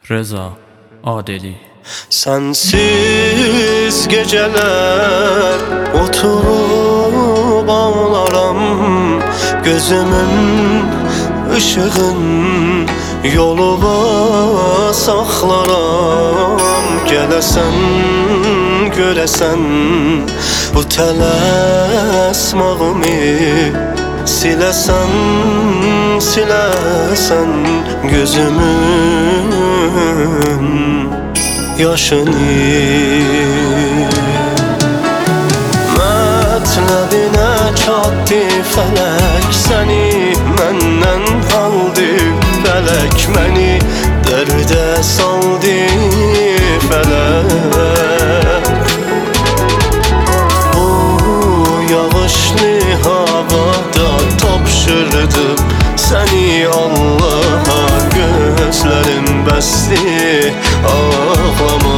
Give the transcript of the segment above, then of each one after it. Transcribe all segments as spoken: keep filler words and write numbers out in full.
Reza Adeli. Sensiz geceler oturup ağlaram, gözümün ışığın yoluna saxlaram. Gəlesen, göresen bu tələsmağımı, silesen, silesen gözümün yaşını. Mətləbinə çatdı fələk, səni məndən aldı fələk, məni dərdə saldı fələk. Bu yağışlı havada tapşırdım səni Allaha, gözlərim bəsdi ağlama.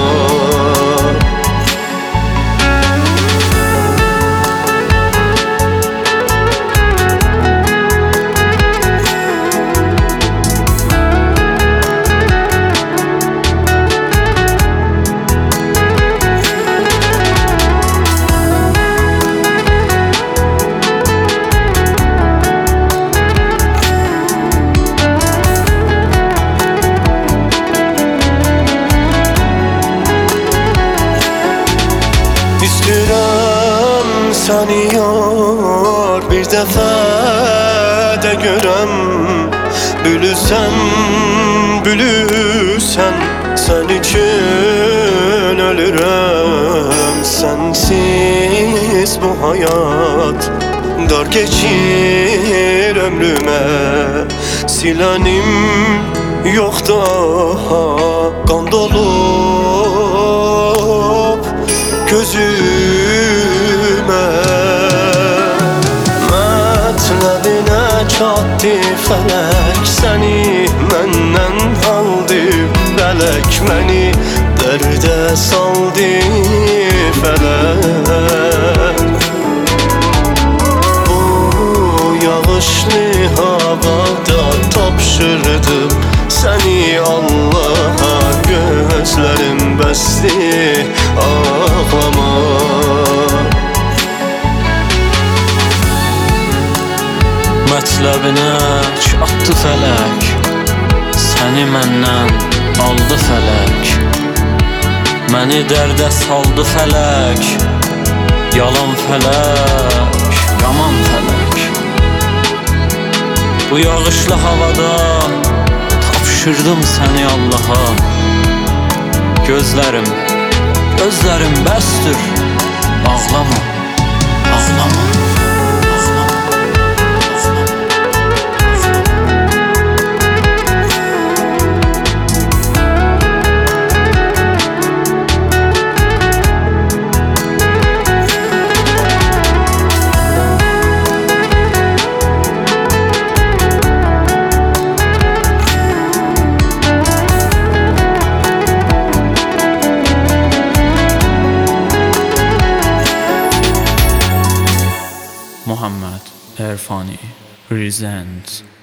İstəyirəm səni yar bir dəfə də görəm, bülüsən, bülüsən, sən üçün ölürəm. Sensiz bu hayat dar geçir ömrümə, silənim yox daha qan dolub gözüme. Mətləbinə çatdı fələk, səni məndən aldı fələk, məni dərdə saldı fələk. Bu yağışlı havada tapşırdım səni Allaha, gözlərim bəsdi ağlama. Mətləbinə çatdı fələk, səni məndən aldı fələk, məni dərdə saldı fələk. Yalan fələk, yaman fələk. Bu yağışlı havada tapşırdım səni Allaha, gözlərim, gözlərim bəsdir ağlama, ağlama. Muhammed Erfani presents